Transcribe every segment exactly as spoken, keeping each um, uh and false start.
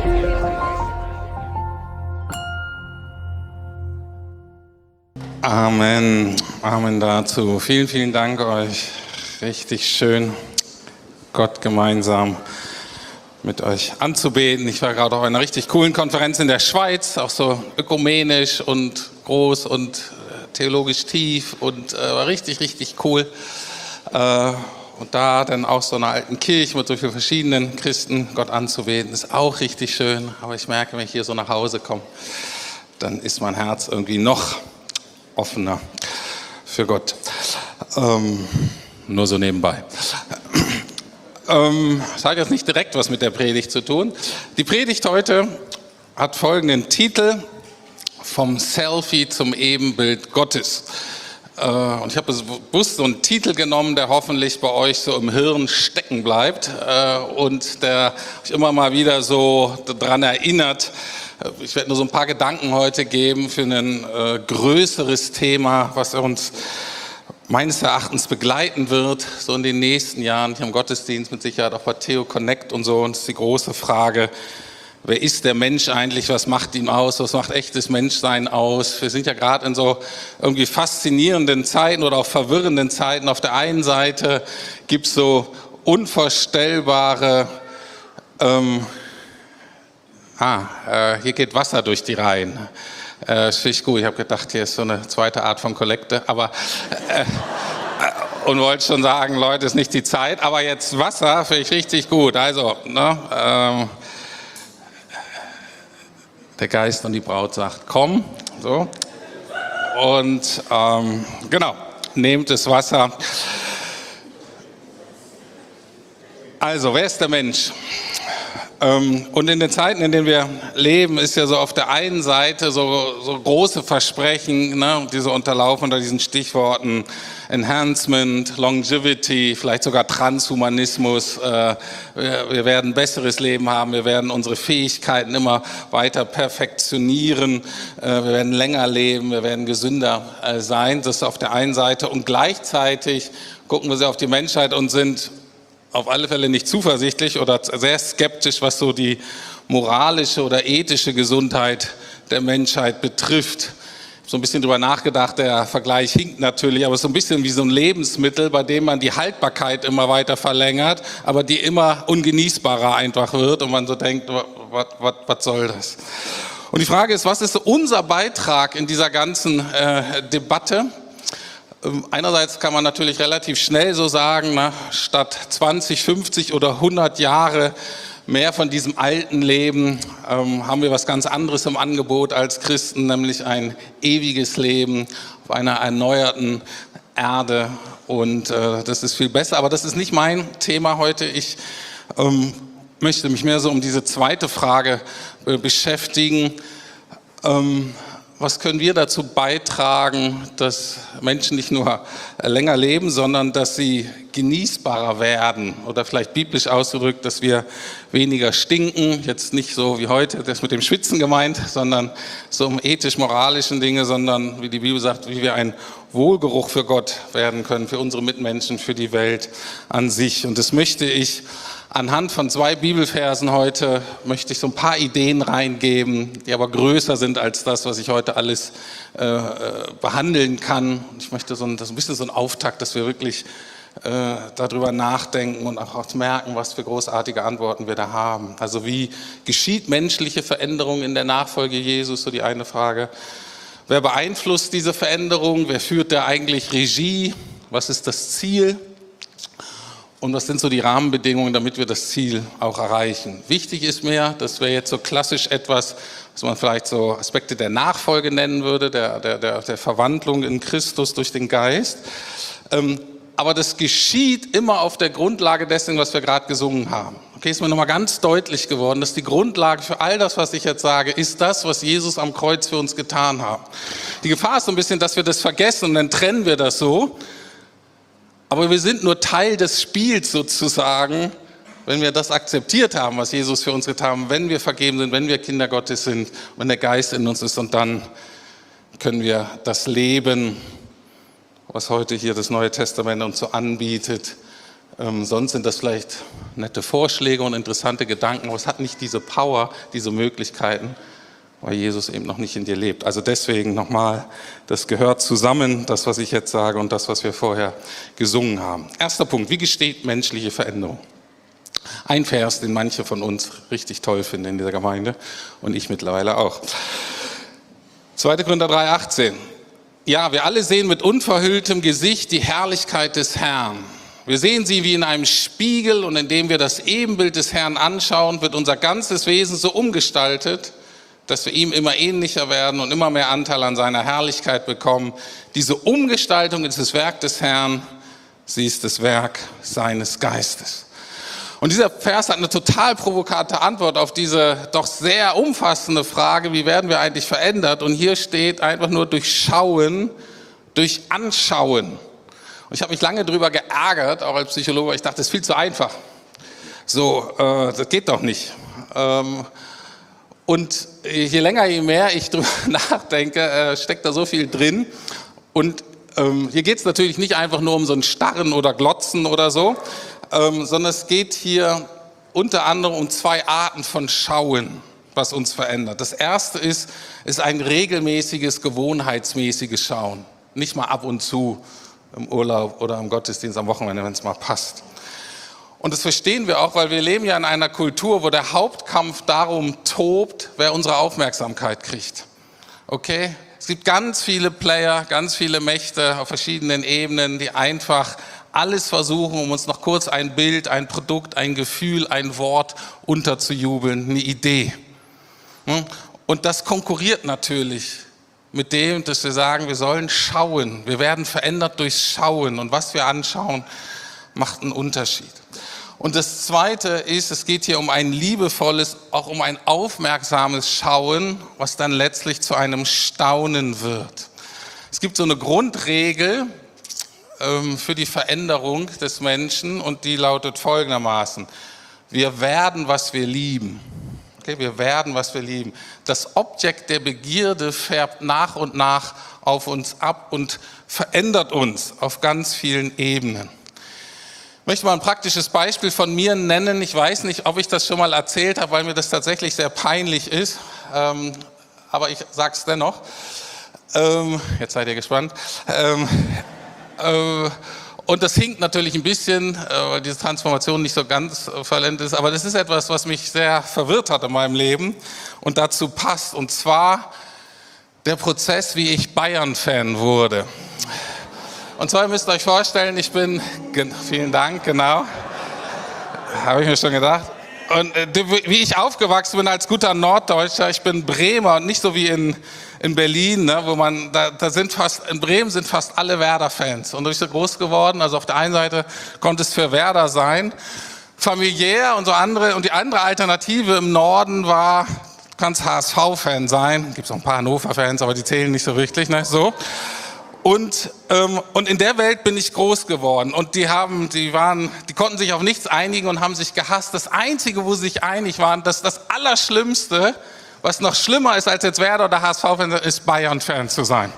Amen, Amen dazu. Vielen, vielen Dank euch. Richtig schön, Gott gemeinsam mit euch anzubeten. Ich war gerade auf einer richtig coolen Konferenz in der Schweiz, auch so ökumenisch und groß und theologisch tief und äh, war richtig, richtig cool. Äh, und da dann auch so einer alten Kirche mit so vielen verschiedenen Christen Gott anzubeten, ist auch richtig schön. Aber ich merke, wenn ich hier so nach Hause komme, dann ist mein Herz irgendwie noch offener für Gott. Ähm, nur so nebenbei. Ähm, das hat jetzt nicht direkt was mit der Predigt zu tun. Die Predigt heute hat folgenden Titel: Vom Selfie zum Ebenbild Gottes. Äh, und ich habe bewusst so einen Titel genommen, der hoffentlich bei euch so im Hirn stecken bleibt äh, und der euch immer mal wieder so daran erinnert. Ich werde nur so ein paar Gedanken heute geben für ein äh, größeres Thema, was uns meines Erachtens begleiten wird, so in den nächsten Jahren, hier im Gottesdienst mit Sicherheit auch bei Theo Connect und so. Und das ist die große Frage: Wer ist der Mensch eigentlich? Was macht ihn aus? Was macht echtes Menschsein aus? Wir sind ja gerade in so irgendwie faszinierenden Zeiten oder auch verwirrenden Zeiten. Auf der einen Seite gibt es so unvorstellbare ähm, Ah, äh, hier geht Wasser durch die Reihen. Äh, das finde ich gut. Ich habe gedacht, hier ist so eine zweite Art von Kollekte. Aber äh, und wollte schon sagen, Leute, ist nicht die Zeit. Aber jetzt Wasser finde ich richtig gut. Also, ne, ähm, der Geist und die Braut sagt, komm. So. Und ähm, genau, nehmt das Wasser. Also, wer ist der Mensch? Und in den Zeiten, in denen wir leben, ist ja so auf der einen Seite so, so große Versprechen, ne, die so unterlaufen unter diesen Stichworten Enhancement, Longevity, vielleicht sogar Transhumanismus. Äh, wir, wir werden ein besseres Leben haben, wir werden unsere Fähigkeiten immer weiter perfektionieren, äh, wir werden länger leben, wir werden gesünder äh, sein. Das ist auf der einen Seite. Und gleichzeitig gucken wir sehr auf die Menschheit und sind auf alle Fälle nicht zuversichtlich oder sehr skeptisch, was so die moralische oder ethische Gesundheit der Menschheit betrifft. Ich habe so ein bisschen drüber nachgedacht, der Vergleich hinkt natürlich, aber es ist so ein bisschen wie so ein Lebensmittel, bei dem man die Haltbarkeit immer weiter verlängert, aber die immer ungenießbarer einfach wird und man so denkt, was, was, was soll das? Und die Frage ist, was ist so unser Beitrag in dieser ganzen äh, Debatte? Einerseits kann man natürlich relativ schnell so sagen, na, statt zwanzig, fünfzig oder hundert Jahre mehr von diesem alten Leben ähm, haben wir was ganz anderes im Angebot als Christen, nämlich ein ewiges Leben auf einer erneuerten Erde. Und äh, das ist viel besser, aber das ist nicht mein Thema heute. Ich ähm, möchte mich mehr so um diese zweite Frage äh, beschäftigen. Ähm, Was können wir dazu beitragen, dass Menschen nicht nur länger leben, sondern dass sie genießbarer werden? Oder vielleicht biblisch ausgedrückt, dass wir weniger stinken. Jetzt nicht so wie heute, das mit dem Schwitzen gemeint, sondern so um ethisch-moralischen Dinge, sondern, wie die Bibel sagt, wie wir ein Wohlgeruch für Gott werden können, für unsere Mitmenschen, für die Welt an sich. Und das möchte ich anhand von zwei Bibelversen heute, möchte ich so ein paar Ideen reingeben, die aber größer sind als das, was ich heute alles äh, behandeln kann. Ich möchte so ein, das ist ein bisschen so ein Auftakt, dass wir wirklich äh, darüber nachdenken und auch merken, was für großartige Antworten wir da haben. Also wie geschieht menschliche Veränderung in der Nachfolge Jesus, so die eine Frage. Wer beeinflusst diese Veränderung? Wer führt da eigentlich Regie? Was ist das Ziel? Und was sind so die Rahmenbedingungen, damit wir das Ziel auch erreichen? Wichtig ist mir, das wäre jetzt so klassisch etwas, was man vielleicht so Aspekte der Nachfolge nennen würde, der, der, der, der Verwandlung in Christus durch den Geist. Ähm, aber das geschieht immer auf der Grundlage dessen, was wir gerade gesungen haben. Okay, ist mir nochmal ganz deutlich geworden, dass die Grundlage für all das, was ich jetzt sage, ist das, was Jesus am Kreuz für uns getan hat. Die Gefahr ist so ein bisschen, dass wir das vergessen und dann trennen wir das so. Aber wir sind nur Teil des Spiels sozusagen, wenn wir das akzeptiert haben, was Jesus für uns getan hat, wenn wir vergeben sind, wenn wir Kinder Gottes sind, wenn der Geist in uns ist, und dann können wir das Leben, was heute hier das Neue Testament uns so anbietet, Ähm, sonst sind das vielleicht nette Vorschläge und interessante Gedanken, aber es hat nicht diese Power, diese Möglichkeiten, weil Jesus eben noch nicht in dir lebt. Also deswegen nochmal, das gehört zusammen, das, was ich jetzt sage und das, was wir vorher gesungen haben. Erster Punkt, wie gesteht menschliche Veränderung? Ein Vers, den manche von uns richtig toll finden in dieser Gemeinde und ich mittlerweile auch. zweiter Korinther drei, achtzehn. Ja, wir alle sehen mit unverhülltem Gesicht die Herrlichkeit des Herrn. Wir sehen sie wie in einem Spiegel und indem wir das Ebenbild des Herrn anschauen, wird unser ganzes Wesen so umgestaltet, dass wir ihm immer ähnlicher werden und immer mehr Anteil an seiner Herrlichkeit bekommen. Diese Umgestaltung ist das Werk des Herrn, sie ist das Werk seines Geistes. Und dieser Vers hat eine total provokante Antwort auf diese doch sehr umfassende Frage, wie werden wir eigentlich verändert? Und hier steht einfach nur durch Schauen, durch Anschauen. Und ich habe mich lange darüber geärgert, auch als Psychologe, ich dachte, das ist viel zu einfach. So, äh, das geht doch nicht. Ähm, und je länger, je mehr ich drüber nachdenke, äh, steckt da so viel drin. Und ähm, hier geht es natürlich nicht einfach nur um so ein Starren oder Glotzen oder so, ähm, sondern es geht hier unter anderem um zwei Arten von Schauen, was uns verändert. Das erste ist, ist ein regelmäßiges, gewohnheitsmäßiges Schauen. Nicht mal ab und zu im Urlaub oder im Gottesdienst am Wochenende, wenn es mal passt. Und das verstehen wir auch, weil wir leben ja in einer Kultur, wo der Hauptkampf darum tobt, wer unsere Aufmerksamkeit kriegt. Okay? Es gibt ganz viele Player, ganz viele Mächte auf verschiedenen Ebenen, die einfach alles versuchen, um uns noch kurz ein Bild, ein Produkt, ein Gefühl, ein Wort unterzujubeln, eine Idee. Und das konkurriert natürlich mit dem, dass wir sagen, wir sollen schauen. Wir werden verändert durchs Schauen. Und was wir anschauen, macht einen Unterschied. Und das Zweite ist, es geht hier um ein liebevolles, auch um ein aufmerksames Schauen, was dann letztlich zu einem Staunen wird. Es gibt so eine Grundregel ähm, für die Veränderung des Menschen und die lautet folgendermaßen: Wir werden, was wir lieben. Okay, wir werden, was wir lieben. Das Objekt der Begierde färbt nach und nach auf uns ab und verändert uns auf ganz vielen Ebenen. Ich möchte mal ein praktisches Beispiel von mir nennen. Ich weiß nicht, ob ich das schon mal erzählt habe, weil mir das tatsächlich sehr peinlich ist. Ähm, aber ich sage es dennoch. Ähm, jetzt seid ihr gespannt. Ähm, äh, und das hinkt natürlich ein bisschen, äh, weil diese Transformation nicht so ganz äh, vollendet ist. Aber das ist etwas, was mich sehr verwirrt hat in meinem Leben und dazu passt. Und zwar der Prozess, wie ich Bayern-Fan wurde. Und zwar müsst ihr euch vorstellen, ich bin, vielen Dank, genau, habe ich mir schon gedacht. Und äh, wie ich aufgewachsen bin als guter Norddeutscher, ich bin Bremer und nicht so wie in, in Berlin, ne, wo man, da, da sind fast, in Bremen sind fast alle Werder-Fans. Und ich bin so groß geworden, also auf der einen Seite konnte es für Werder sein, familiär und so andere. Und die andere Alternative im Norden war, du kannst H S V-Fan sein, gibt es auch ein paar Hannover-Fans, aber die zählen nicht so richtig, ne, so. Und, ähm, und in der Welt bin ich groß geworden und die haben, die waren, die konnten sich auf nichts einigen und haben sich gehasst. Das Einzige, wo sie sich einig waren, dass das Allerschlimmste, was noch schlimmer ist als jetzt Werder oder H S V-Fan, ist Bayern-Fan zu sein.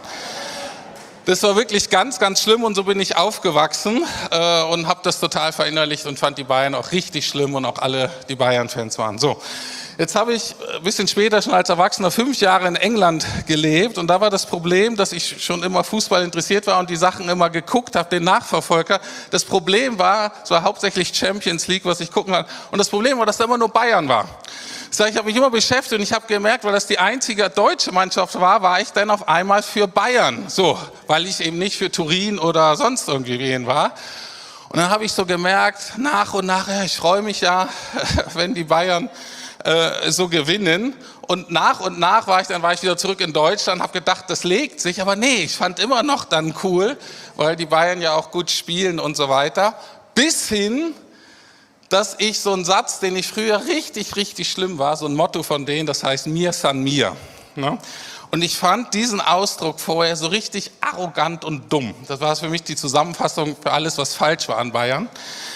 Das war wirklich ganz, ganz schlimm und so bin ich aufgewachsen äh, und habe das total verinnerlicht und fand die Bayern auch richtig schlimm und auch alle, die Bayern-Fans waren. So. Jetzt habe ich ein bisschen später schon als Erwachsener fünf Jahre in England gelebt und da war das Problem, dass ich schon immer Fußball interessiert war und die Sachen immer geguckt habe, den Nachverfolger. Das Problem war, es war hauptsächlich Champions League, was ich gucken kann. Und das Problem war, dass da immer nur Bayern war. Das heißt, ich habe mich immer beschäftigt und ich habe gemerkt, weil das die einzige deutsche Mannschaft war, war ich dann auf einmal für Bayern. So, weil ich eben nicht für Turin oder sonst irgendwie wen war. Und dann habe ich so gemerkt, nach und nach, ja, ich freue mich ja, wenn die Bayern äh, so gewinnen. Und nach und nach war ich dann war ich wieder zurück in Deutschland, habe gedacht, das legt sich. Aber nee, ich fand immer noch dann cool, weil die Bayern ja auch gut spielen und so weiter. Bis hin, dass ich so einen Satz, den ich früher richtig, richtig schlimm war, so ein Motto von denen, das heißt mir san mir. Ne? Und ich fand diesen Ausdruck vorher so richtig arrogant und dumm. Das war für mich die Zusammenfassung für alles, was falsch war an Bayern.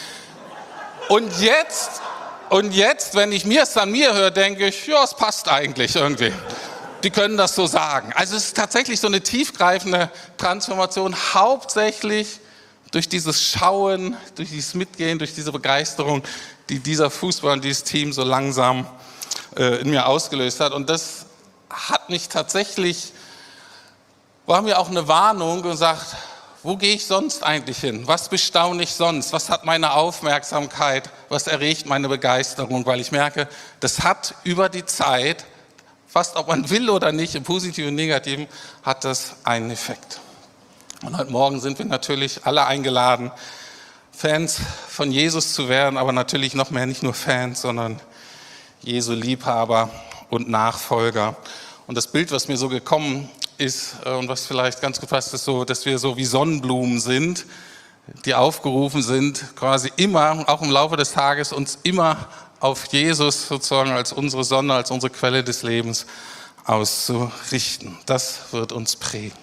Und jetzt, und jetzt, wenn ich mir san mir höre, denke ich, ja, es passt eigentlich irgendwie. Die können das so sagen. Also es ist tatsächlich so eine tiefgreifende Transformation, hauptsächlich durch dieses Schauen, durch dieses Mitgehen, durch diese Begeisterung, die dieser Fußball und dieses Team so langsam äh, in mir ausgelöst hat. Und das hat mich tatsächlich, war mir auch eine Warnung und sagt, wo gehe ich sonst eigentlich hin? Was bestaune ich sonst? Was hat meine Aufmerksamkeit? Was erregt meine Begeisterung? Weil ich merke, das hat über die Zeit, fast ob man will oder nicht, im Positiven und Negativen, hat das einen Effekt. Und heute Morgen sind wir natürlich alle eingeladen, Fans von Jesus zu werden, aber natürlich noch mehr nicht nur Fans, sondern Jesu Liebhaber und Nachfolger. Und das Bild, was mir so gekommen ist und was vielleicht ganz gut passt, ist so, dass wir so wie Sonnenblumen sind, die aufgerufen sind, quasi immer, auch im Laufe des Tages, uns immer auf Jesus sozusagen als unsere Sonne, als unsere Quelle des Lebens auszurichten. Das wird uns prägen.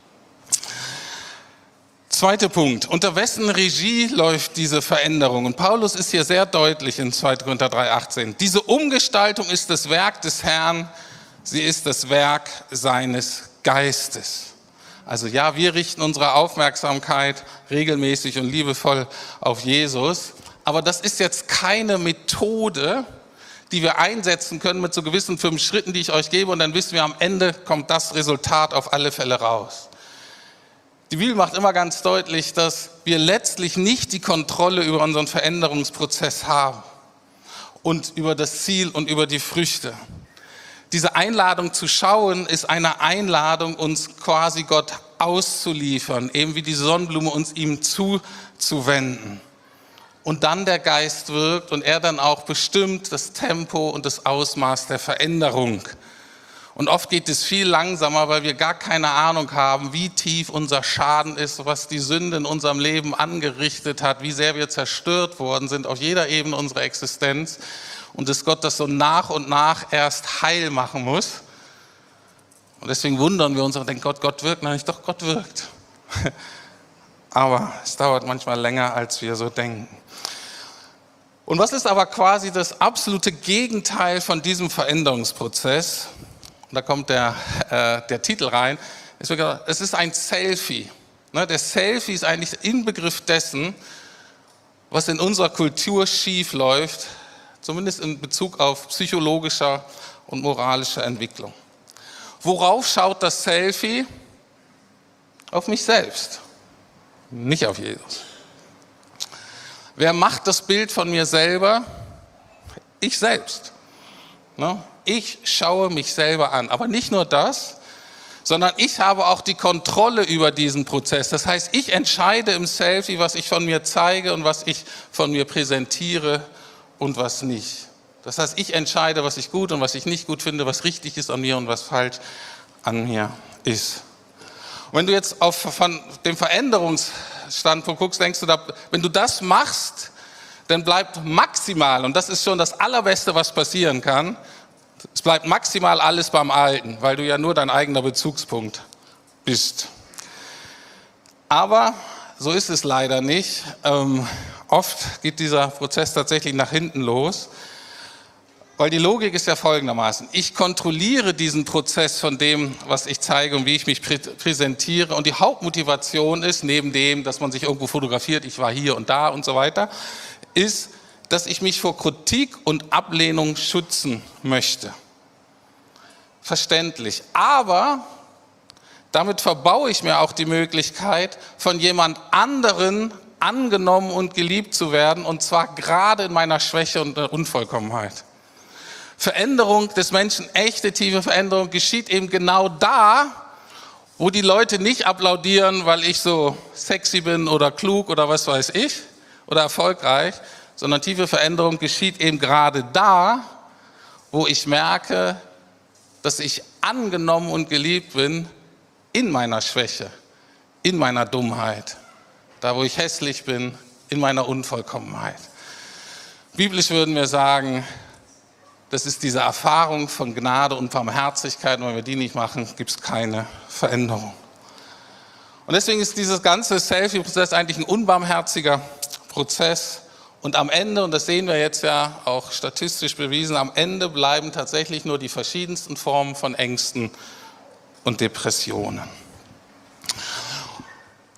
Zweiter Punkt. Unter wessen Regie läuft diese Veränderung? Und Paulus ist hier sehr deutlich in zweiter Korinther drei achtzehn. Diese Umgestaltung ist das Werk des Herrn, sie ist das Werk seines Geistes. Also ja, wir richten unsere Aufmerksamkeit regelmäßig und liebevoll auf Jesus, aber das ist jetzt keine Methode, die wir einsetzen können mit so gewissen fünf Schritten, die ich euch gebe, und dann wissen wir, am Ende kommt das Resultat auf alle Fälle raus. Die Bibel macht immer ganz deutlich, dass wir letztlich nicht die Kontrolle über unseren Veränderungsprozess haben und über das Ziel und über die Früchte. Diese Einladung zu schauen ist eine Einladung, uns quasi Gott auszuliefern, eben wie die Sonnenblume uns ihm zuzuwenden. Und dann der Geist wirkt und er dann auch bestimmt das Tempo und das Ausmaß der Veränderung. Und oft geht es viel langsamer, weil wir gar keine Ahnung haben, wie tief unser Schaden ist, was die Sünde in unserem Leben angerichtet hat, wie sehr wir zerstört worden sind auf jeder Ebene unserer Existenz. Und dass Gott das so nach und nach erst heil machen muss. Und deswegen wundern wir uns und denken, Gott, Gott wirkt. Nein, doch, Gott wirkt. Aber es dauert manchmal länger, als wir so denken. Und was ist aber quasi das absolute Gegenteil von diesem Veränderungsprozess? Und da kommt der, äh, der Titel rein. Es ist ein Selfie. Ne, der Selfie ist eigentlich der Inbegriff dessen, was in unserer Kultur schief läuft, zumindest in Bezug auf psychologischer und moralischer Entwicklung. Worauf schaut das Selfie? Auf mich selbst, nicht auf Jesus. Wer macht das Bild von mir selber? Ich selbst. Ich schaue mich selber an. Aber nicht nur das, sondern ich habe auch die Kontrolle über diesen Prozess. Das heißt, ich entscheide im Selfie, was ich von mir zeige und was ich von mir präsentiere und was nicht. Das heißt, ich entscheide, was ich gut und was ich nicht gut finde, was richtig ist an mir und was falsch an mir ist. Und wenn du jetzt auf von dem Veränderungsstandpunkt guckst, denkst du, da, wenn du das machst, dann bleibt maximal, und das ist schon das Allerbeste, was passieren kann, es bleibt maximal alles beim Alten, weil du ja nur dein eigener Bezugspunkt bist. Aber so ist es leider nicht. Ähm, oft geht dieser Prozess tatsächlich nach hinten los, weil die Logik ist ja folgendermaßen. Ich kontrolliere diesen Prozess von dem, was ich zeige und wie ich mich prä- präsentiere. Und die Hauptmotivation ist, neben dem, dass man sich irgendwo fotografiert, ich war hier und da und so weiter, ist, dass ich mich vor Kritik und Ablehnung schützen möchte. Verständlich. Aber damit verbaue ich mir auch die Möglichkeit, von jemand anderen angenommen und geliebt zu werden, und zwar gerade in meiner Schwäche und Unvollkommenheit. Veränderung des Menschen, echte tiefe Veränderung, geschieht eben genau da, wo die Leute nicht applaudieren, weil ich so sexy bin oder klug oder was weiß ich oder erfolgreich, sondern tiefe Veränderung geschieht eben gerade da, wo ich merke, dass ich angenommen und geliebt bin in meiner Schwäche, in meiner Dummheit, da wo ich hässlich bin, in meiner Unvollkommenheit. Biblisch würden wir sagen, das ist diese Erfahrung von Gnade und Barmherzigkeit, und wenn wir die nicht machen, gibt es keine Veränderung. Und deswegen ist dieses ganze Selfie-Prozess eigentlich ein unbarmherziger Prozess. Und am Ende, und das sehen wir jetzt ja auch statistisch bewiesen, am Ende bleiben tatsächlich nur die verschiedensten Formen von Ängsten und Depressionen.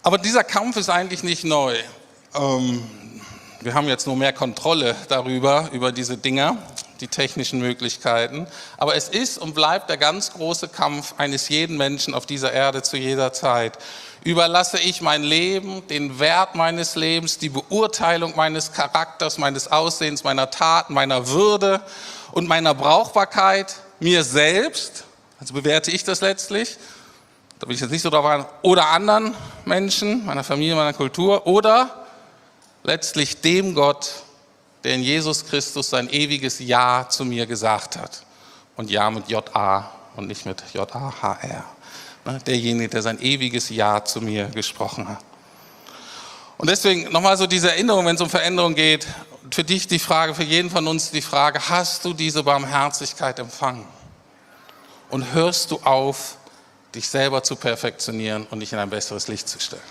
Aber dieser Kampf ist eigentlich nicht neu. Ähm, wir haben jetzt nur mehr Kontrolle darüber, über diese Dinger, die technischen Möglichkeiten. Aber es ist und bleibt der ganz große Kampf eines jeden Menschen auf dieser Erde zu jeder Zeit. Überlasse ich mein Leben, den Wert meines Lebens, die Beurteilung meines Charakters, meines Aussehens, meiner Taten, meiner Würde und meiner Brauchbarkeit mir selbst, also bewerte ich das letztlich, da will ich jetzt nicht so drauf an, oder anderen Menschen, meiner Familie, meiner Kultur, oder letztlich dem Gott, der in Jesus Christus sein ewiges Ja zu mir gesagt hat. Und Ja mit J A und nicht mit J A H R. Derjenige, der sein ewiges Ja zu mir gesprochen hat. Und deswegen nochmal so diese Erinnerung, wenn es um Veränderung geht, für dich die Frage, für jeden von uns die Frage, hast du diese Barmherzigkeit empfangen? Und hörst du auf, dich selber zu perfektionieren und dich in ein besseres Licht zu stellen?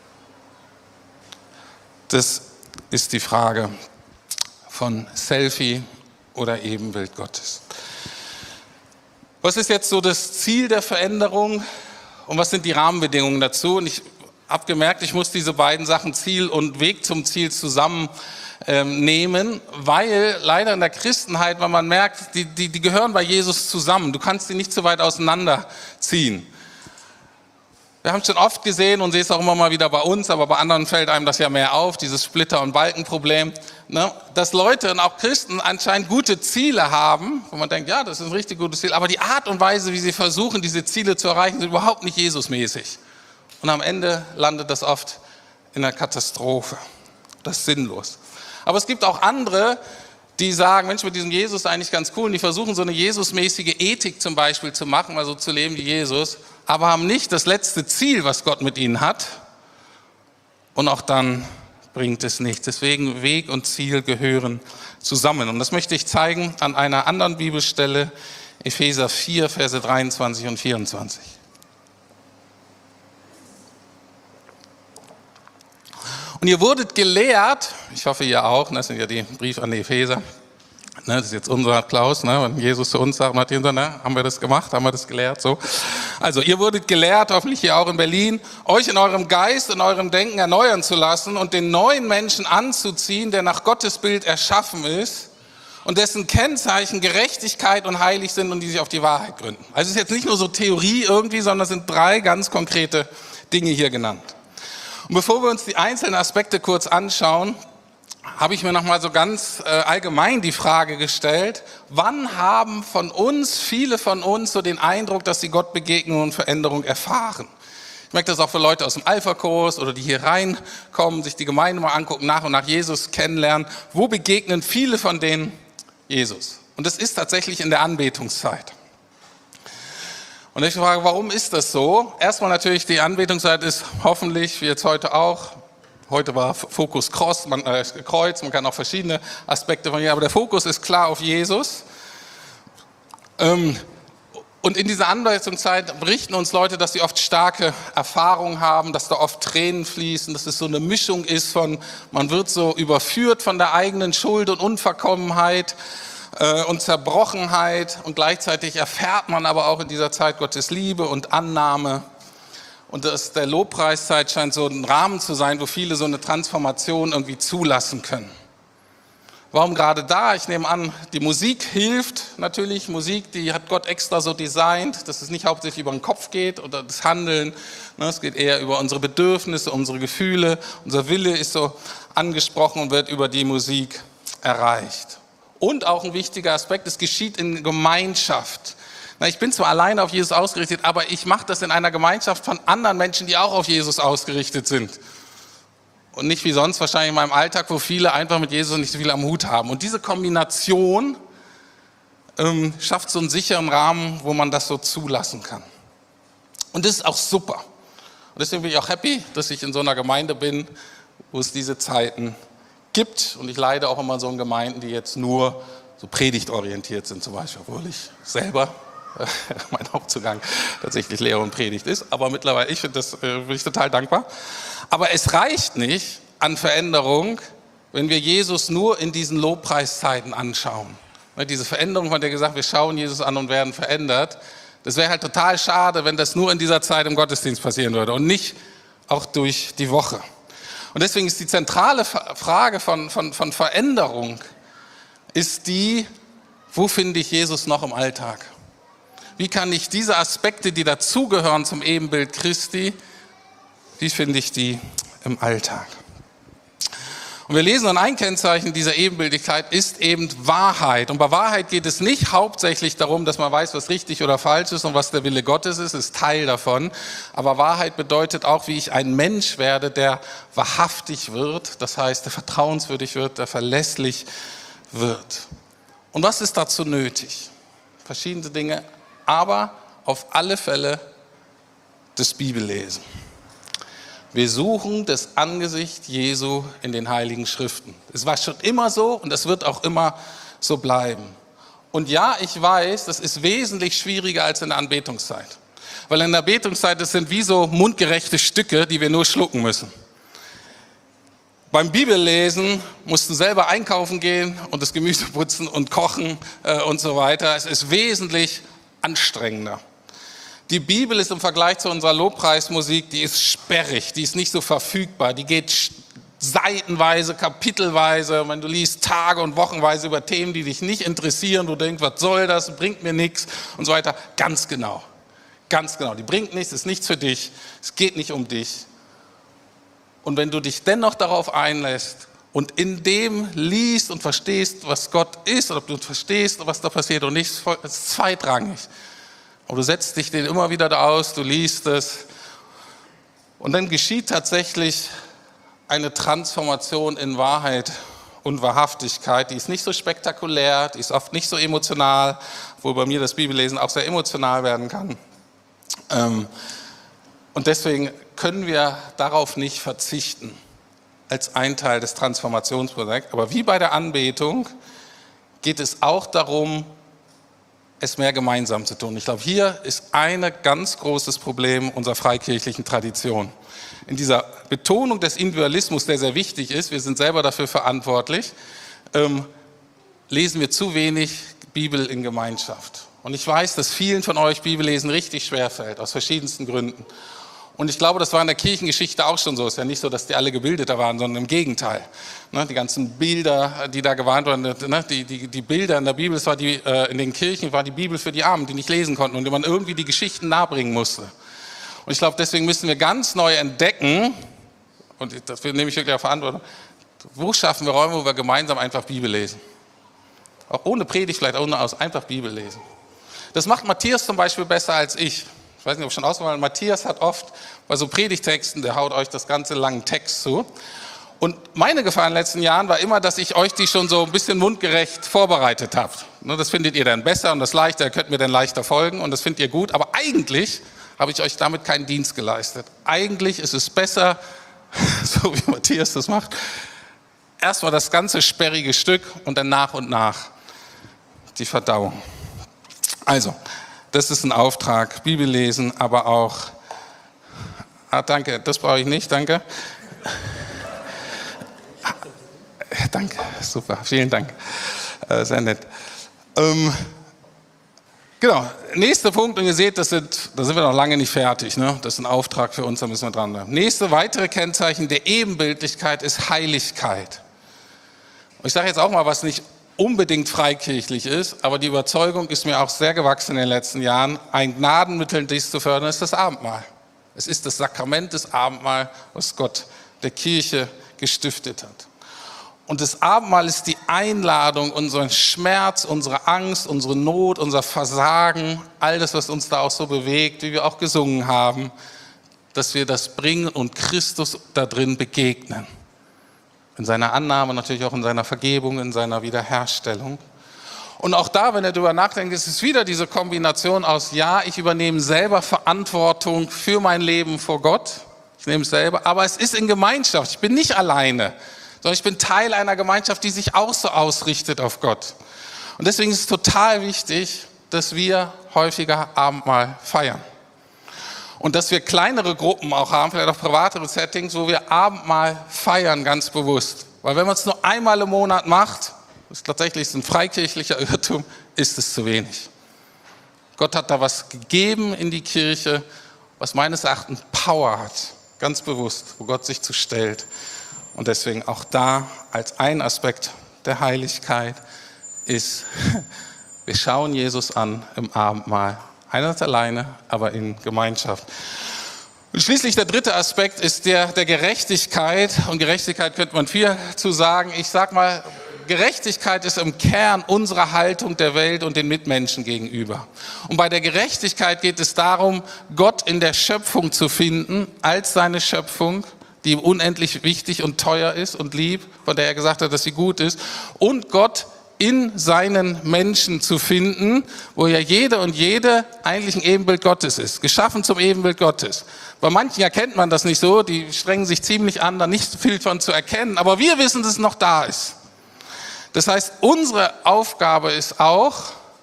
Das ist die Frage von Selfie oder Ebenbild Gottes. Was ist jetzt so das Ziel der Veränderung und was sind die Rahmenbedingungen dazu? Und ich habe gemerkt, ich muss diese beiden Sachen, Ziel und Weg zum Ziel, zusammen ähm, nehmen, weil leider in der Christenheit, weil man merkt, die, die, die gehören bei Jesus zusammen. Du kannst die nicht so weit auseinanderziehen. Wir haben es schon oft gesehen und sehen es auch immer mal wieder bei uns, aber bei anderen fällt einem das ja mehr auf, dieses Splitter- und Balkenproblem, ne? Dass Leute und auch Christen anscheinend gute Ziele haben, wo man denkt, ja, das ist ein richtig gutes Ziel, aber die Art und Weise, wie sie versuchen, diese Ziele zu erreichen, sind überhaupt nicht Jesusmäßig. Und am Ende landet das oft in einer Katastrophe. Das ist sinnlos. Aber es gibt auch andere, die sagen, Mensch, mit diesem Jesus ist eigentlich ganz cool. Und die versuchen so eine Jesusmäßige Ethik zum Beispiel zu machen, also zu leben wie Jesus, aber haben nicht das letzte Ziel, was Gott mit ihnen hat. Und auch dann bringt es nichts. Deswegen Weg und Ziel gehören zusammen. Und das möchte ich zeigen an einer anderen Bibelstelle, Epheser vier, Verse dreiundzwanzig und vierundzwanzig. Und ihr wurdet gelehrt, ich hoffe ihr auch, das sind ja die Briefe an die Epheser, das ist jetzt unser Applaus, wenn Jesus zu uns sagt, Martin, haben wir das gemacht, haben wir das gelehrt, so. Also ihr wurdet gelehrt, hoffentlich hier auch in Berlin, euch in eurem Geist, in eurem Denken erneuern zu lassen und den neuen Menschen anzuziehen, der nach Gottes Bild erschaffen ist und dessen Kennzeichen Gerechtigkeit und heilig sind und die sich auf die Wahrheit gründen. Also es ist jetzt nicht nur so Theorie irgendwie, sondern es sind drei ganz konkrete Dinge hier genannt. Und bevor wir uns die einzelnen Aspekte kurz anschauen, habe ich mir nochmal so ganz äh, allgemein die Frage gestellt, wann haben von uns, viele von uns, so den Eindruck, dass sie Gottbegegnung und Veränderung erfahren? Ich merke das auch für Leute aus dem Alpha-Kurs oder die hier reinkommen, sich die Gemeinde mal angucken, nach und nach Jesus kennenlernen. Wo begegnen viele von denen Jesus? Und das ist tatsächlich in der Anbetungszeit. Und ich frage, warum ist das so? Erstmal natürlich, die Anbetungszeit ist hoffentlich, wie jetzt heute auch, heute war Fokus Cross, man, äh, Kreuz, man kann auch verschiedene Aspekte von hier, aber der Fokus ist klar auf Jesus. Ähm, und in dieser Anbetungszeit berichten uns Leute, dass sie oft starke Erfahrungen haben, dass da oft Tränen fließen, dass es so eine Mischung ist von, man wird so überführt von der eigenen Schuld und Unverkommenheit, und Zerbrochenheit und gleichzeitig erfährt man aber auch in dieser Zeit Gottes Liebe und Annahme. Und das, der Lobpreiszeit scheint so ein Rahmen zu sein, wo viele so eine Transformation irgendwie zulassen können. Warum gerade da? Ich nehme an, die Musik hilft natürlich. Musik, die hat Gott extra so designt, dass es nicht hauptsächlich über den Kopf geht oder das Handeln. Es geht eher über unsere Bedürfnisse, unsere Gefühle. Unser Wille ist so angesprochen und wird über die Musik erreicht. Und auch ein wichtiger Aspekt, es geschieht in Gemeinschaft. Ich bin zwar alleine auf Jesus ausgerichtet, aber ich mache das in einer Gemeinschaft von anderen Menschen, die auch auf Jesus ausgerichtet sind. Und nicht wie sonst wahrscheinlich in meinem Alltag, wo viele einfach mit Jesus nicht so viel am Hut haben. Und diese Kombination ähm, schafft so einen sicheren Rahmen, wo man das so zulassen kann. Und das ist auch super. Und deswegen bin ich auch happy, dass ich in so einer Gemeinde bin, wo es diese Zeiten gibt. Und ich leide auch immer so in Gemeinden, die jetzt nur so predigtorientiert sind zum Beispiel, obwohl ich selber, äh, mein Hauptzugang tatsächlich Lehre und Predigt ist. Aber mittlerweile, ich finde das, äh, bin ich total dankbar. Aber es reicht nicht an Veränderung, wenn wir Jesus nur in diesen Lobpreiszeiten anschauen. Diese Veränderung, von der gesagt, wir schauen Jesus an und werden verändert. Das wäre halt total schade, wenn das nur in dieser Zeit im Gottesdienst passieren würde und nicht auch durch die Woche. Und deswegen ist die zentrale Frage von, von, von Veränderung, ist die, wo finde ich Jesus noch im Alltag? Wie kann ich diese Aspekte, die dazugehören zum Ebenbild Christi, wie finde ich die im Alltag? Und wir lesen, und ein Kennzeichen dieser Ebenbildlichkeit ist eben Wahrheit. Und bei Wahrheit geht es nicht hauptsächlich darum, dass man weiß, was richtig oder falsch ist und was der Wille Gottes ist, ist Teil davon. Aber Wahrheit bedeutet auch, wie ich ein Mensch werde, der wahrhaftig wird, das heißt, der vertrauenswürdig wird, der verlässlich wird. Und was ist dazu nötig? Verschiedene Dinge, aber auf alle Fälle das Bibellesen. Wir suchen das Angesicht Jesu in den Heiligen Schriften. Es war schon immer so und es wird auch immer so bleiben. Und ja, ich weiß, das ist wesentlich schwieriger als in der Anbetungszeit. Weil in der Anbetungszeit, das sind wie so mundgerechte Stücke, die wir nur schlucken müssen. Beim Bibellesen musst du selber einkaufen gehen und das Gemüse putzen und kochen äh, und so weiter. Es ist wesentlich anstrengender. Die Bibel ist im Vergleich zu unserer Lobpreismusik, die ist sperrig, die ist nicht so verfügbar, die geht seitenweise, kapitelweise, wenn du liest Tage und Wochenweise über Themen, die dich nicht interessieren, du denkst, was soll das, bringt mir nichts und so weiter. Ganz genau, ganz genau, die bringt nichts, ist nichts für dich, es geht nicht um dich. Und wenn du dich dennoch darauf einlässt und in dem liest und verstehst, was Gott ist, oder ob du verstehst, was da passiert und nicht, ist zweitrangig. Aber du setzt dich den immer wieder da aus, du liest es und dann geschieht tatsächlich eine Transformation in Wahrheit und Wahrhaftigkeit. Die ist nicht so spektakulär, die ist oft nicht so emotional, wo bei mir das Bibellesen auch sehr emotional werden kann. Und deswegen können wir darauf nicht verzichten als ein Teil des Transformationsprojekts. Aber wie bei der Anbetung geht es auch darum, es mehr gemeinsam zu tun. Ich glaube, hier ist ein ganz großes Problem unserer freikirchlichen Tradition. In dieser Betonung des Individualismus, der sehr wichtig ist, wir sind selber dafür verantwortlich, ähm, lesen wir zu wenig Bibel in Gemeinschaft. Und ich weiß, dass vielen von euch Bibellesen richtig schwer fällt, aus verschiedensten Gründen. Und ich glaube, das war in der Kirchengeschichte auch schon so. Es ist ja nicht so, dass die alle gebildeter waren, sondern im Gegenteil. Ne, die ganzen Bilder, die da gewarnt wurden, ne, die, die, die Bilder in der Bibel, es war die, äh, in den Kirchen war die Bibel für die Armen, die nicht lesen konnten und die man irgendwie die Geschichten nahebringen musste. Und ich glaube, deswegen müssen wir ganz neu entdecken, und dafür nehme ich wirklich auch Verantwortung, wo schaffen wir Räume, wo wir gemeinsam einfach Bibel lesen. Auch ohne Predigt, vielleicht ohne aus, einfach Bibel lesen. Das macht Matthias zum Beispiel besser als ich. Ich weiß nicht, ob ich schon ausgemacht habe, Matthias hat oft bei so Predigtexten, der haut euch das ganze langen Text zu. Und meine Gefahr in den letzten Jahren war immer, dass ich euch die schon so ein bisschen mundgerecht vorbereitet habe. Das findet ihr dann besser und das leichter, ihr könnt mir dann leichter folgen und das findet ihr gut. Aber eigentlich habe ich euch damit keinen Dienst geleistet. Eigentlich ist es besser, so wie Matthias das macht, erstmal das ganze sperrige Stück und dann nach und nach die Verdauung. Also, das ist ein Auftrag, Bibel lesen, aber auch, ah, danke, das brauche ich nicht, danke. Danke, super, vielen Dank, äh, sehr nett. Ähm, genau, nächster Punkt, und ihr seht, das sind, da sind wir noch lange nicht fertig, ne? Das ist ein Auftrag für uns, da müssen wir dran bleiben. Nächste weitere Kennzeichen der Ebenbildlichkeit ist Heiligkeit. Und ich sage jetzt auch mal, was nicht unbedingt freikirchlich ist, aber die Überzeugung ist mir auch sehr gewachsen in den letzten Jahren, ein Gnadenmittel, dies zu fördern, ist das Abendmahl. Es ist das Sakrament des Abendmahl, was Gott der Kirche gestiftet hat. Und das Abendmahl ist die Einladung, unseren Schmerz, unsere Angst, unsere Not, unser Versagen, all das, was uns da auch so bewegt, wie wir auch gesungen haben, dass wir das bringen und Christus da drin begegnen. In seiner Annahme, natürlich auch in seiner Vergebung, in seiner Wiederherstellung. Und auch da, wenn ihr darüber nachdenkt, ist es wieder diese Kombination aus, ja, ich übernehme selber Verantwortung für mein Leben vor Gott, ich nehme es selber, aber es ist in Gemeinschaft, ich bin nicht alleine, sondern ich bin Teil einer Gemeinschaft, die sich auch so ausrichtet auf Gott. Und deswegen ist es total wichtig, dass wir häufiger Abendmahl feiern. Und dass wir kleinere Gruppen auch haben, vielleicht auch privatere Settings, wo wir Abendmahl feiern, ganz bewusst. Weil wenn man es nur einmal im Monat macht, das ist tatsächlich ein freikirchlicher Irrtum, ist es zu wenig. Gott hat da was gegeben in die Kirche, was meines Erachtens Power hat. ganz bewusst, wo Gott sich zu stellt. Und deswegen auch da als ein Aspekt der Heiligkeit ist, wir schauen Jesus an im Abendmahl. Einerseits alleine, aber in Gemeinschaft. Und schließlich der dritte Aspekt ist der der Gerechtigkeit. Und Gerechtigkeit könnte man viel zu sagen. Ich sag mal, Gerechtigkeit ist im Kern unserer Haltung der Welt und den Mitmenschen gegenüber. Und bei der Gerechtigkeit geht es darum, Gott in der Schöpfung zu finden, als seine Schöpfung, die ihm unendlich wichtig und teuer ist und lieb, von der er gesagt hat, dass sie gut ist, und Gott in seinen Menschen zu finden, wo ja jede und jede eigentlich ein Ebenbild Gottes ist, geschaffen zum Ebenbild Gottes. Bei manchen erkennt man das nicht so, die strengen sich ziemlich an, da nicht viel von zu erkennen, aber wir wissen, dass es noch da ist. Das heißt, unsere Aufgabe ist auch,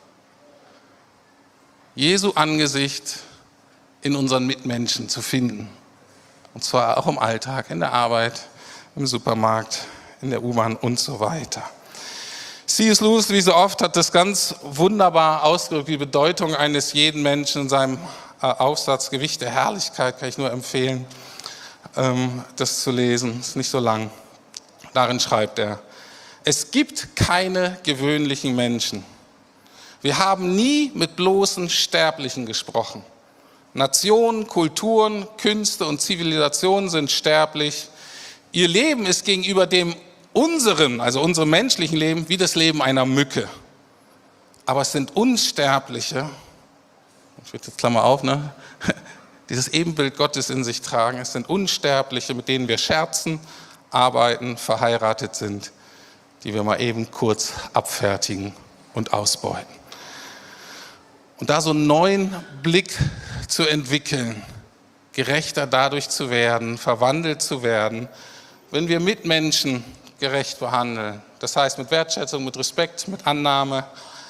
Jesu Angesicht in unseren Mitmenschen zu finden. Und zwar auch im Alltag, in der Arbeit, im Supermarkt, in der U-Bahn und so weiter. C S Lewis, wie so oft, hat das ganz wunderbar ausgedrückt, die Bedeutung eines jeden Menschen in seinem Aufsatz Gewicht der Herrlichkeit, kann ich nur empfehlen, das zu lesen, ist nicht so lang. Darin schreibt er: Es gibt keine gewöhnlichen Menschen. Wir haben nie mit bloßen Sterblichen gesprochen. Nationen, Kulturen, Künste und Zivilisationen sind sterblich. Ihr Leben ist gegenüber dem unseren, also unserem menschlichen Leben, wie das Leben einer Mücke. Aber es sind Unsterbliche, ich will jetzt Klammer auf, ne? Dieses Ebenbild Gottes in sich tragen. Es sind Unsterbliche, mit denen wir scherzen, arbeiten, verheiratet sind, die wir mal eben kurz abfertigen und ausbeuten. Und da so einen neuen Blick zu entwickeln, gerechter dadurch zu werden, verwandelt zu werden, wenn wir Mitmenschen gerecht behandeln. Das heißt mit Wertschätzung, mit Respekt, mit Annahme,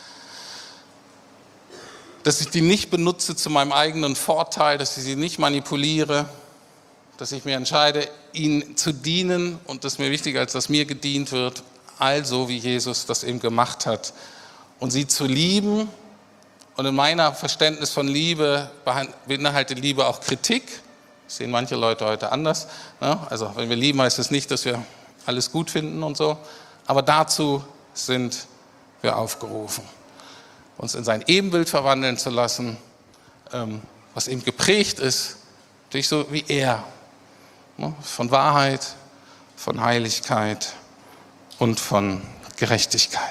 dass ich die nicht benutze zu meinem eigenen Vorteil, dass ich sie nicht manipuliere, dass ich mir entscheide, ihnen zu dienen und das ist mir wichtiger, als dass mir gedient wird, also wie Jesus das eben gemacht hat. Und sie zu lieben, und in meiner Verständnis von Liebe beinhaltet Liebe auch Kritik. Das sehen manche Leute heute anders. Also wenn wir lieben, heißt es nicht, dass wir alles gut finden und so. Aber dazu sind wir aufgerufen, uns in sein Ebenbild verwandeln zu lassen, was eben geprägt ist durch so wie er. Von Wahrheit, von Heiligkeit und von Gerechtigkeit.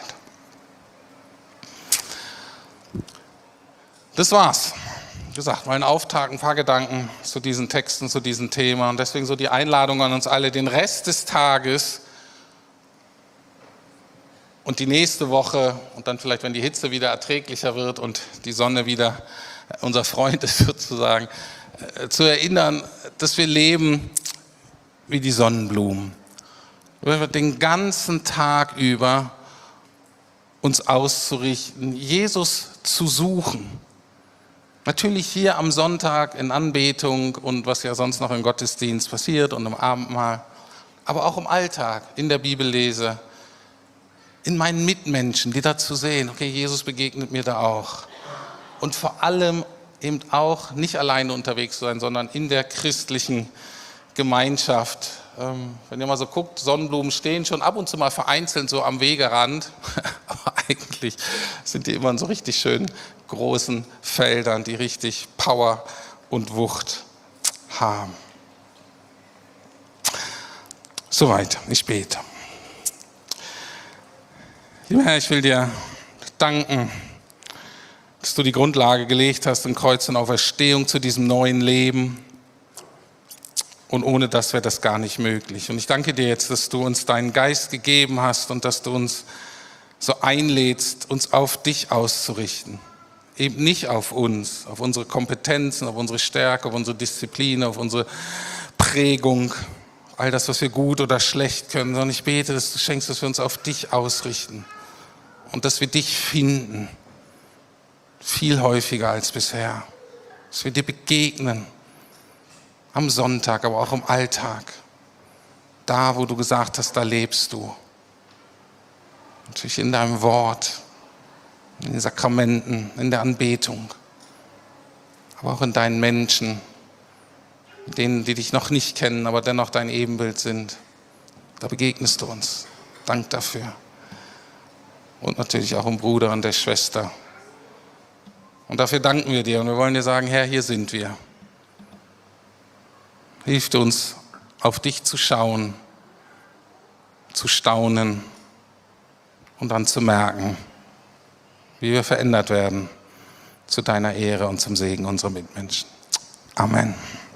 Das war's. Wie gesagt, mein Auftakt, ein paar Gedanken zu diesen Texten, zu diesem Thema. Und deswegen so die Einladung an uns alle, den Rest des Tages und die nächste Woche und dann vielleicht, wenn die Hitze wieder erträglicher wird und die Sonne wieder unser Freund ist sozusagen, zu erinnern, dass wir leben wie die Sonnenblumen. Wir den ganzen Tag über uns auszurichten, Jesus zu suchen. Natürlich hier am Sonntag in Anbetung und was ja sonst noch im Gottesdienst passiert und im Abendmahl, aber auch im Alltag, in der Bibellese, in meinen Mitmenschen, die dazu sehen, okay, Jesus begegnet mir da auch. Und vor allem eben auch nicht alleine unterwegs sein, sondern in der christlichen Gemeinschaft. Ähm, wenn ihr mal so guckt, Sonnenblumen stehen schon ab und zu mal vereinzelt so am Wegerand, aber eigentlich sind die immer in so richtig schönen großen Feldern, die richtig Power und Wucht haben. Soweit, ich bete. Lieber Herr, ich will dir danken, dass du die Grundlage gelegt hast in Kreuz und Auferstehung zu diesem neuen Leben. Und ohne das wäre das gar nicht möglich. Und ich danke dir jetzt, dass du uns deinen Geist gegeben hast und dass du uns so einlädst, uns auf dich auszurichten. Eben nicht auf uns, auf unsere Kompetenzen, auf unsere Stärke, auf unsere Disziplin, auf unsere Prägung, all das, was wir gut oder schlecht können, sondern ich bete, dass du schenkst, dass wir uns auf dich ausrichten und dass wir dich finden, viel häufiger als bisher, dass wir dir begegnen, am Sonntag, aber auch im Alltag, da, wo du gesagt hast, da lebst du. Natürlich in deinem Wort, in den Sakramenten, in der Anbetung, aber auch in deinen Menschen, denen, die dich noch nicht kennen, aber dennoch dein Ebenbild sind. Da begegnest du uns. Dank dafür. Und natürlich auch um Bruder und der Schwester. Und dafür danken wir dir und wir wollen dir sagen, Herr, hier sind wir. Hilf uns, auf dich zu schauen, zu staunen und dann zu merken, wie wir verändert werden zu deiner Ehre und zum Segen unserer Mitmenschen. Amen.